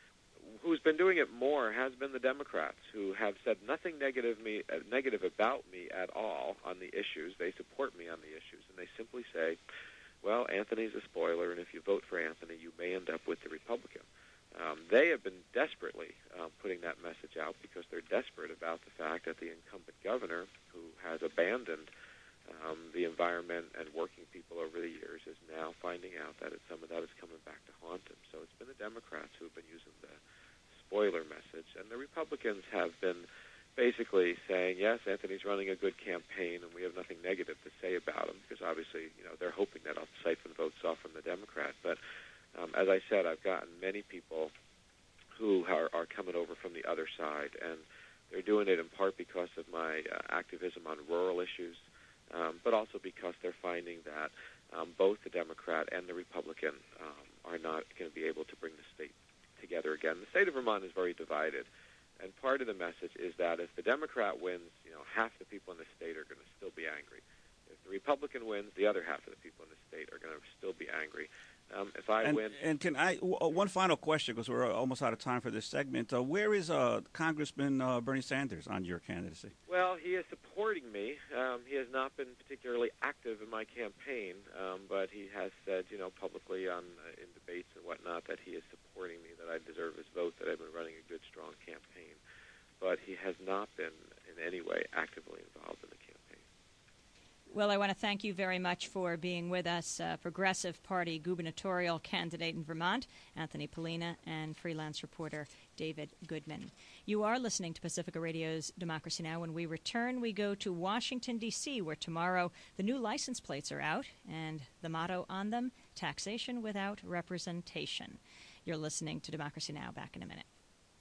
Who's been doing it more has been the Democrats, who have said nothing negative me uh, negative about me at all on the issues. They support me on the issues, and they simply say, well, Anthony's a spoiler, and if you vote for Anthony, you may end up with the Republican. Um, they have been desperately uh, putting that message out because they're desperate about the fact that the incumbent governor, who has abandoned um, the environment and working people over the years, is now finding out that it, some of that is coming back to haunt him. So it's been the Democrats who have been using the spoiler message, and the Republicans have been basically saying, yes, Anthony's running a good campaign, and we have nothing negative to say about him, because obviously, you know, they're hoping that I'll siphon votes off from the Democrat. But um, as I said, I've gotten many people who are, are coming over from the other side, and they're doing it in part because of my uh, activism on rural issues, um, but also because they're finding that um, both the Democrat and the Republican um, are not going to be able to bring the state together again. The state of Vermont is very divided. And part of the message is that if the Democrat wins, you know, half the people in the state are going to still be angry. If if the Republican wins, the other half of the people in the state are going to still be angry. Um, if I and, win, and can I w- one final question because we're almost out of time for this segment? Uh, where is uh, Congressman uh, Bernie Sanders on your candidacy? well, he is supporting me. Um, he has not been particularly active in my campaign, um, but he has said, you know, publicly on uh, in debates and whatnot that he is supporting me, that I deserve his vote, that I've been running a good, strong campaign. But he has not been in any way actively involved in the campaign. Well, I want to thank you very much for being with us, uh, Progressive Party gubernatorial candidate in Vermont, Anthony Polina, and freelance reporter David Goodman. You are listening to Pacifica Radio's Democracy Now! When we return, we go to Washington, D C, where tomorrow the new license plates are out, and the motto on them, taxation without representation. You're listening to Democracy Now! Back in a minute.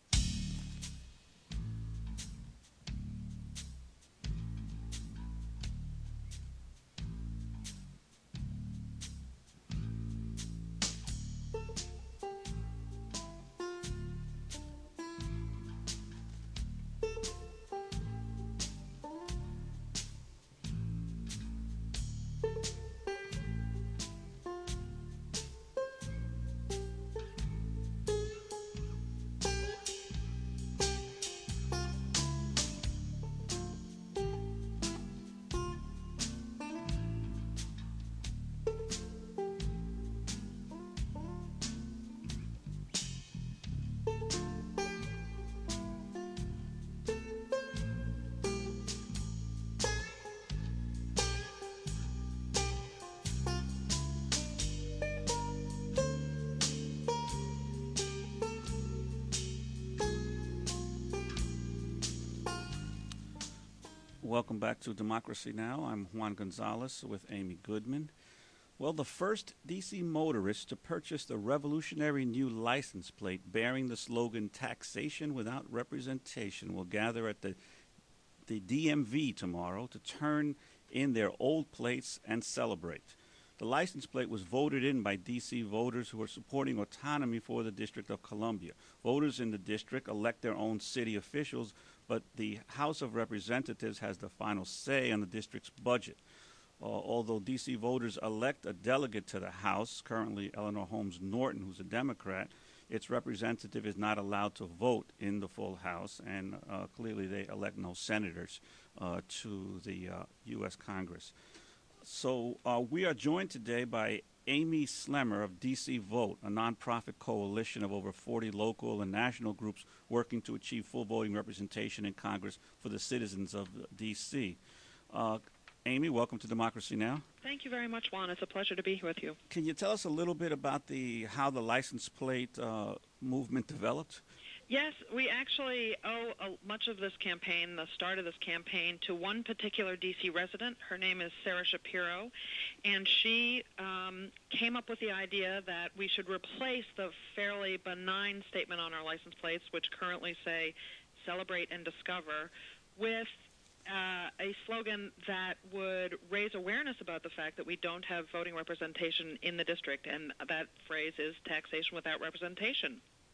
Welcome back to Democracy Now! I'm Juan Gonzalez with Amy Goodman. Well, the first D C motorist to purchase the revolutionary new license plate bearing the slogan "Taxation Without Representation" will gather at the the D M V tomorrow to turn in their old plates and celebrate. The license plate was voted in by D C voters who are supporting autonomy for the District of Columbia. Voters in the district elect their own city officials, but the House of Representatives has the final say on the district's budget. Uh, although D C voters elect a delegate to the House, currently Eleanor Holmes Norton, who's a Democrat, its representative is not allowed to vote in the full House, and uh, clearly they elect no senators uh, to the uh, U S Congress. So uh, we are joined today by Amy Slemmer of D C Vote, a nonprofit coalition of over forty local and national groups working to achieve full voting representation in Congress for the citizens of D C. Uh, Amy, welcome to Democracy Now! Thank you very much, Juan. It's a pleasure to be here with you. Can you tell us a little bit about the how the license plate uh, movement developed? Yes, we actually owe a, much of this campaign, the start of this campaign, to one particular D C resident. Her name is Sarah Shapiro, and she um, came up with the idea that we should replace the fairly benign statement on our license plates, which currently say, "Celebrate and Discover," with uh, a slogan that would raise awareness about the fact that we don't have voting representation in the district, and that phrase is "Taxation Without Representation."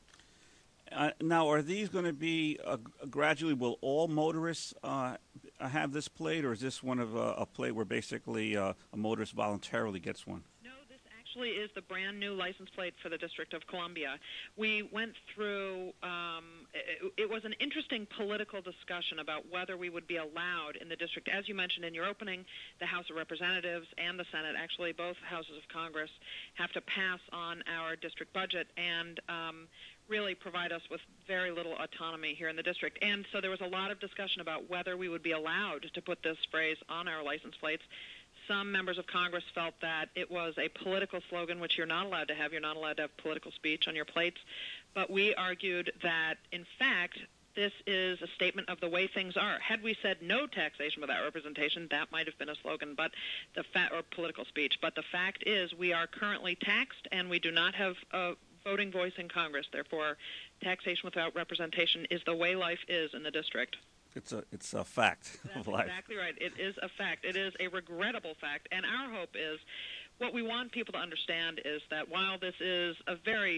Uh, now, are these going to be uh, gradually? Will all motorists uh, have this plate, or is this one of uh, a plate where basically uh, a motorist voluntarily gets one? No, this actually is the brand new license plate for the District of Columbia. We went through. Um, it, it was an interesting political discussion about whether we would be allowed in the district. As you mentioned in your opening, the House of Representatives and the Senate, actually both houses of Congress, have to pass on our district budget, and um, really provide us with very little autonomy here in the district. And so there was a lot of discussion about whether we would be allowed to put this phrase on our license plates. Some members of Congress felt that it was a political slogan, which you're not allowed to have. You're not allowed to have political speech on your plates. But we argued that, in fact, this is a statement of the way things are. Had we said no taxation without representation, that might have been a slogan, but the fa- or political speech. But the fact is we are currently taxed, and we do not have a voting voice in Congress. Therefore, taxation without representation is the way life is in the district. It's a it's a fact That's of life. Exactly right. It is a fact. It is a regrettable fact. And our hope is, what we want people to understand is that while this is a very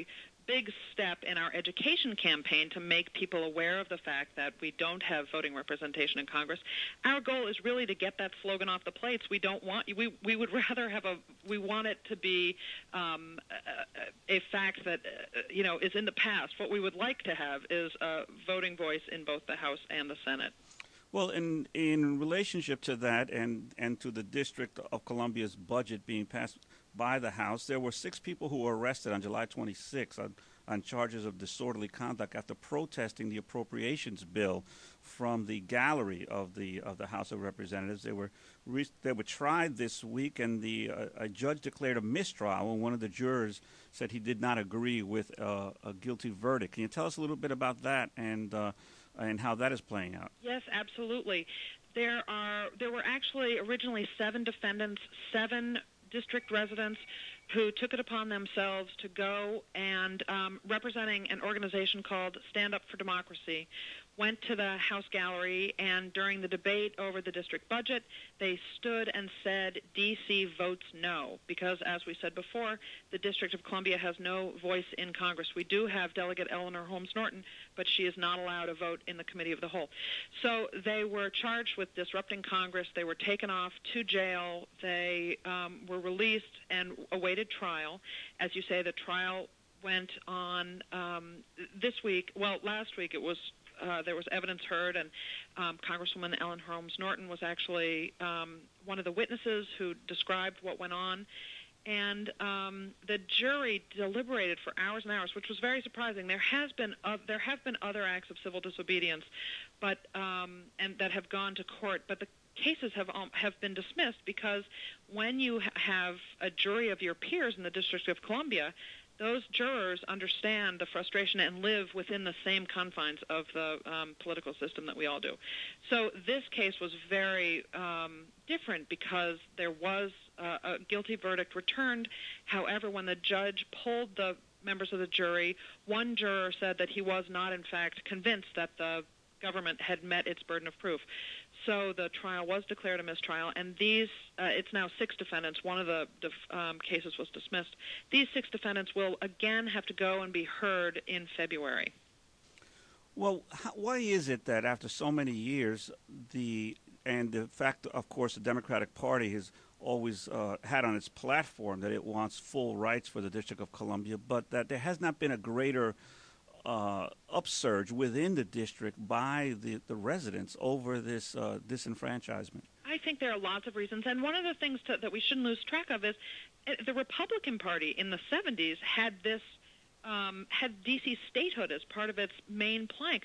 big step in our education campaign to make people aware of the fact that we don't have voting representation in Congress. Our goal is really to get that slogan off the plates. We don't want we we would rather have a we want it to be um, a, a fact that uh, you know is in the past. What we would like to have is a voting voice in both the House and the Senate. Well, in in relationship to that and, and to the District of Columbia's budget being passed by the House, there were six people who were arrested on July twenty-sixth on, on charges of disorderly conduct after protesting the appropriations bill from the gallery of the of the House of Representatives. They were re- they were tried this week, and the uh, a judge declared a mistrial when one of the jurors said he did not agree with uh, a guilty verdict. Can you tell us a little bit about that and uh, and how that is playing out? Yes, absolutely. There are there were actually originally seven defendants, seven district residents who took it upon themselves to go and, um, representing an organization called Stand Up for Democracy, went to the House Gallery, and during the debate over the district budget, they stood and said, D C votes no, because, as we said before, the District of Columbia has no voice in Congress. We do have Delegate Eleanor Holmes Norton, but she is not allowed a vote in the Committee of the Whole. So they were charged with disrupting Congress. They were taken off to jail. They um, were released and awaited trial. As you say, the trial went on um, this week. Well, last week it was Uh, there was evidence heard, and um, Congresswoman Ellen Holmes Norton was actually um, one of the witnesses who described what went on. And um, the jury deliberated for hours and hours, which was very surprising. There has been uh, there have been other acts of civil disobedience, but um, and that have gone to court, but the cases have um, have been dismissed because when you ha- have a jury of your peers in the District of Columbia, those jurors understand the frustration and live within the same confines of the um, political system that we all do. So this case was very um, different because there was uh, a guilty verdict returned. However, when the judge polled the members of the jury, one juror said that he was not, in fact, convinced that the government had met its burden of proof. So the trial was declared a mistrial, and these, uh, it's now six defendants. One of the def- um, cases was dismissed. These six defendants will again have to go and be heard in February. Well, how, why is it that after so many years, the and the fact, of course, the Democratic Party has always uh, had on its platform that it wants full rights for the District of Columbia, but that there has not been a greater Uh, upsurge within the district by the, the residents over this uh, disenfranchisement? I think there are lots of reasons, and one of the things to, that we shouldn't lose track of is uh, the Republican Party in the seventies had this um, had D C statehood as part of its main plank.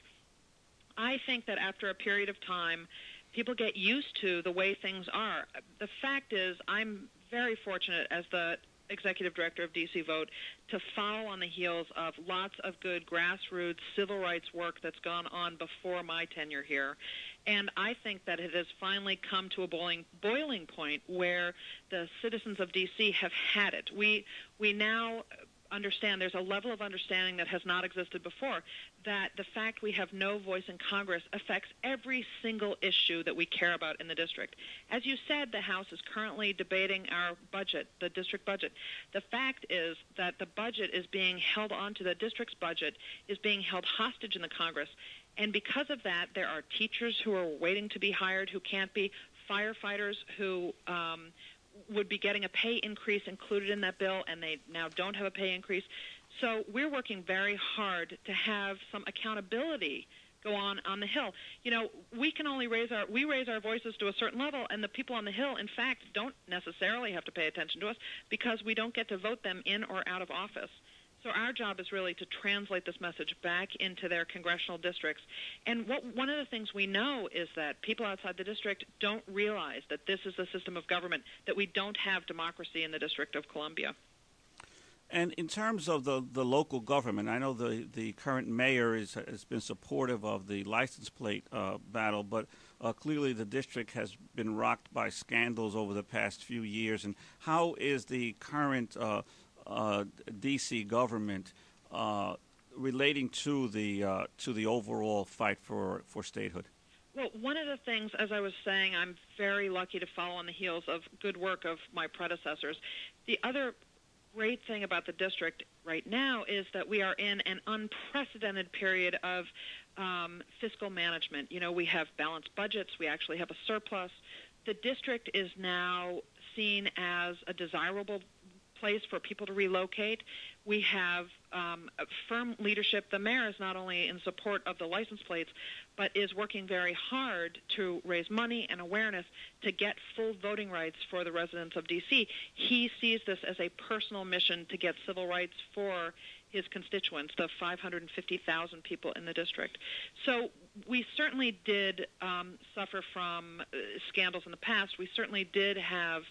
I think that after a period of time, people get used to the way things are. The fact is, I'm very fortunate as the executive director of D C Vote to follow on the heels of lots of good grassroots civil rights work that's gone on before my tenure here. And I think that it has finally come to a boiling, boiling point where the citizens of D C have had it. We, we now understand, there's a level of understanding that has not existed before, that the fact we have no voice in Congress affects every single issue that we care about in the district. As you said, the House is currently debating our budget, the district budget. The fact is that the budget is being held onto, the district's budget is being held hostage in the Congress. And because of that, there are teachers who are waiting to be hired who can't be, firefighters who um, would be getting a pay increase included in that bill, and they now don't have a pay increase. So we're working very hard to have some accountability go on on the Hill. You know, we can only raise our, we raise our voices to a certain level, and the people on the Hill, in fact, don't necessarily have to pay attention to us because we don't get to vote them in or out of office. So our job is really to translate this message back into their congressional districts. And what, one of the things we know is that people outside the district don't realize that this is the system of government, that we don't have democracy in the District of Columbia. And in terms of the, the local government, I know the, the current mayor is, has been supportive of the license plate uh, battle, but uh, clearly the district has been rocked by scandals over the past few years. And how is the current uh, uh, D C government uh, relating to the uh, to the overall fight for, for statehood? Well, one of the things, as I was saying, I'm very lucky to follow on the heels of good work of my predecessors. The other great thing about the district right now is that we are in an unprecedented period of um, fiscal management. You know, we have balanced budgets. We actually have a surplus. The district is now seen as a desirable place for people to relocate. We have um, a firm leadership. The mayor is not only in support of the license plates, but is working very hard to raise money and awareness to get full voting rights for the residents of D C. He sees this as a personal mission to get civil rights for his constituents, the five hundred fifty thousand people in the district. So we certainly did um, suffer from uh, scandals in the past. We certainly did have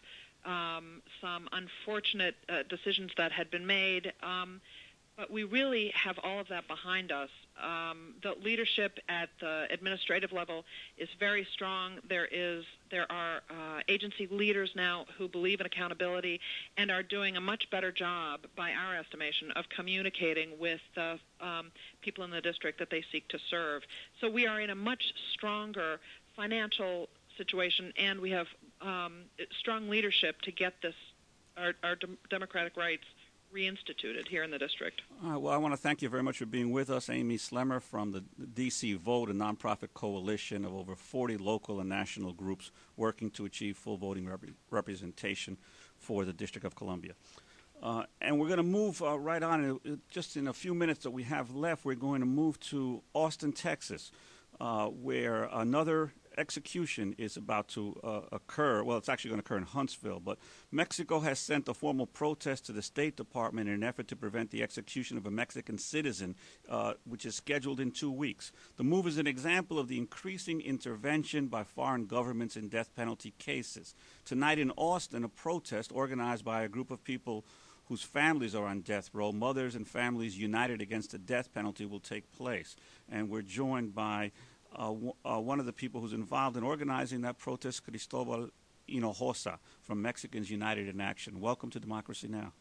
um, some unfortunate uh, decisions that had been made, um, but we really have all of that behind us. Um, the leadership at the administrative level is very strong. There is there are uh, agency leaders now who believe in accountability and are doing a much better job, by our estimation, of communicating with the um, people in the district that they seek to serve. So we are in a much stronger financial situation, and we have um, strong leadership to get this our, our dem- democratic rights reinstituted here in the district. All right, well, I want to thank you very much for being with us, Amy Slemmer from the D C Vote, a nonprofit coalition of over forty local and national groups working to achieve full voting rep- representation for the District of Columbia. Uh, and we're going to move uh, right on. Uh, just in a few minutes that we have left, we're going to move to Austin, Texas, uh, where another execution is about to uh, occur. Well, it's actually going to occur in Huntsville, but Mexico has sent a formal protest to the State Department in an effort to prevent the execution of a Mexican citizen, uh, which is scheduled in two weeks. The move is an example of the increasing intervention by foreign governments in death penalty cases. Tonight in Austin, a protest organized by a group of people whose families are on death row, mothers and families united against the death penalty, will take place. And we're joined by Uh, w- uh, one of the people who's involved in organizing that protest, Cristobal Hinojosa from Mexicans United in Action. Welcome to Democracy Now!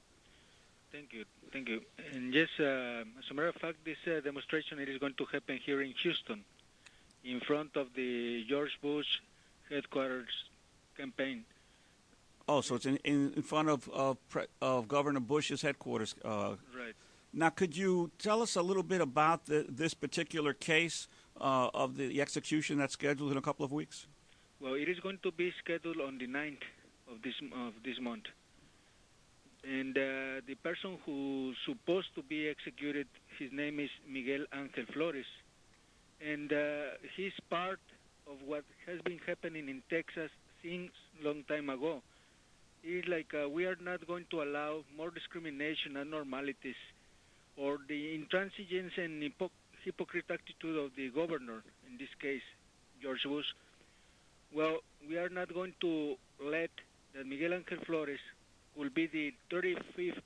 Thank you. Thank you. And yes, uh, as a matter of fact, this uh, demonstration it is going to happen here in Houston in front of the George Bush headquarters campaign. Oh, so it's in, in, in front of, uh, pre- of Governor Bush's headquarters. Uh, right. Now, could you tell us a little bit about the, this particular case uh, of the execution that's scheduled in a couple of weeks? Well, it is going to be scheduled on the ninth of this of this month. And uh, the person who's supposed to be executed, his name is Miguel Angel Flores. And uh, he's part of what has been happening in Texas since long time ago. It's like uh, we are not going to allow more discrimination and abnormalities or the intransigence and hypo- hypocrite attitude of the governor, in this case, George Bush. Well, we are not going to let that Miguel Angel Flores will be the thirty-fifth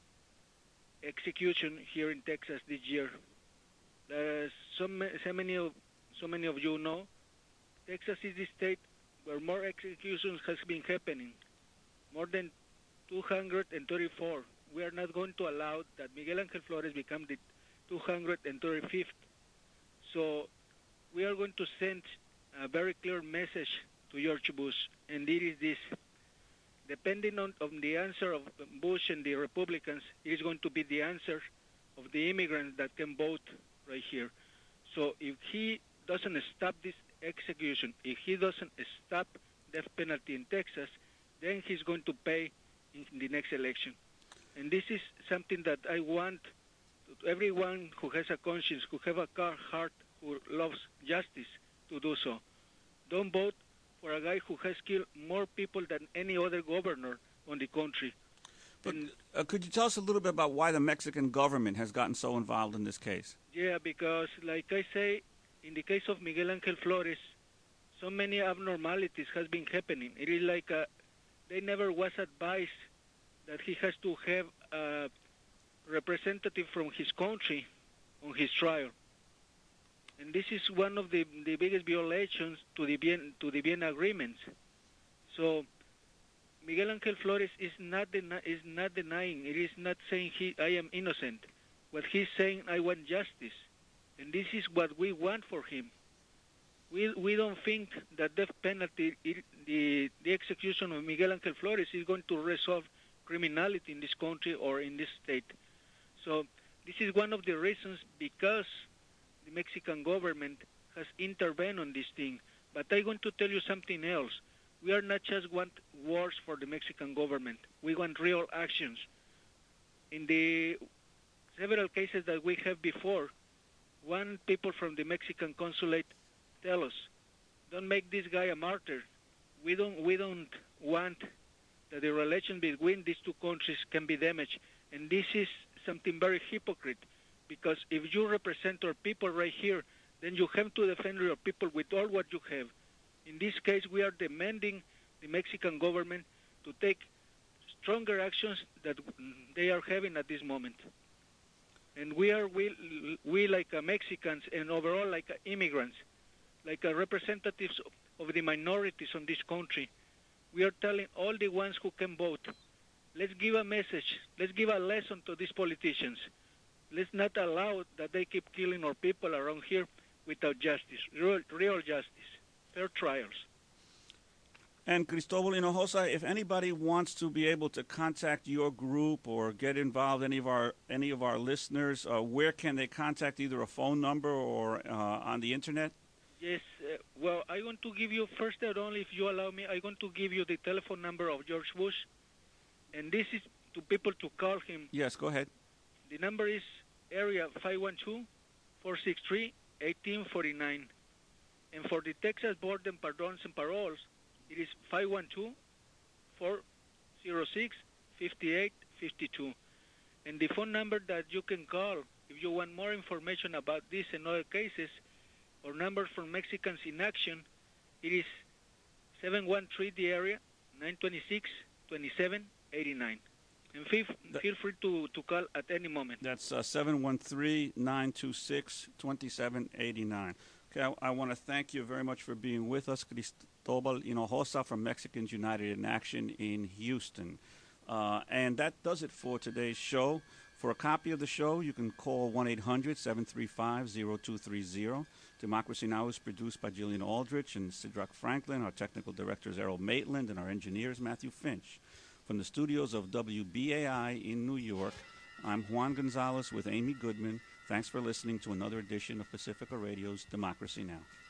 execution here in Texas this year. Uh, so, so, many of, so many of you know, Texas is the state where more executions has been happening, more than two hundred thirty-four. We are not going to allow that Miguel Angel Flores become the two hundred thirty-fifth. So we are going to send a very clear message to George Bush, and it is this. Depending on, on the answer of Bush and the Republicans, it is going to be the answer of the immigrants that can vote right here. So if he doesn't stop this execution, if he doesn't stop death penalty in Texas, then he's going to pay in the next election. And this is something that I want everyone who has a conscience, who have a heart, who loves justice, to do so. Don't vote for a guy who has killed more people than any other governor on the country. But uh, could you tell us a little bit about why the Mexican government has gotten so involved in this case? Yeah, because like I say, in the case of Miguel Angel Flores, so many abnormalities has been happening. It is like a, they never was advised that he has to have a representative from his country on his trial. And this is one of the, the biggest violations to the Vienna, to the Vienna agreements. So Miguel Angel Flores is not deni- is not denying. It is not saying he I am innocent. What he's saying, I want justice, and this is what we want for him. We we don't think that death penalty, it, the the execution of Miguel Angel Flores is going to resolve criminality in this country or in this state. So this is one of the reasons because the Mexican government has intervened on this thing. But I'm going to tell you something else. We are not just want wars for the Mexican government. We want real actions. In the several cases that we have before, one people from the Mexican consulate tell us, don't make this guy a martyr. We don't, we don't want that the relation between these two countries can be damaged. And this is something very hypocrite, because if you represent our people right here, then you have to defend your people with all what you have. In this case, we are demanding the Mexican government to take stronger actions that they are having at this moment. And we are, we, we like uh, Mexicans and overall like uh, immigrants, like uh, representatives of the minorities on this country, we are telling all the ones who can vote, let's give a message, let's give a lesson to these politicians. Let's not allow that they keep killing our people around here without justice, real, real justice, fair trials. And Cristobal Hinojosa, if anybody wants to be able to contact your group or get involved, any of our any of our listeners, uh, where can they contact, either a phone number or uh, on the internet? Yes, uh, well, I'm going to give you, first and only, if you allow me, I'm going to give you the telephone number of George Bush, and this is to people to call him. Yes, go ahead. The number is area five one two, four six three, one eight four nine. And for the Texas Board and Pardons and Paroles, it is five one two, four zero six, five eight five two. And the phone number that you can call if you want more information about this and other cases, or numbers for Mexicans in Action, it is seven one three, the area, nine two six, two seven eight nine. And feel, feel free to, to call at any moment. That's uh, seven one three, nine two six, two seven eight nine. Okay, I, I want to thank you very much for being with us, Cristobal Hinojosa from Mexicans United in Action in Houston. Uh, and that does it for today's show. For a copy of the show, you can call one eight hundred, seven three five, zero two three zero. Democracy Now! Is produced by Jillian Aldrich and Sidrak Franklin. Our technical director is Errol Maitland, and our engineer is Matthew Finch. From the studios of W B A I in New York, I'm Juan Gonzalez with Amy Goodman. Thanks for listening to another edition of Pacifica Radio's Democracy Now!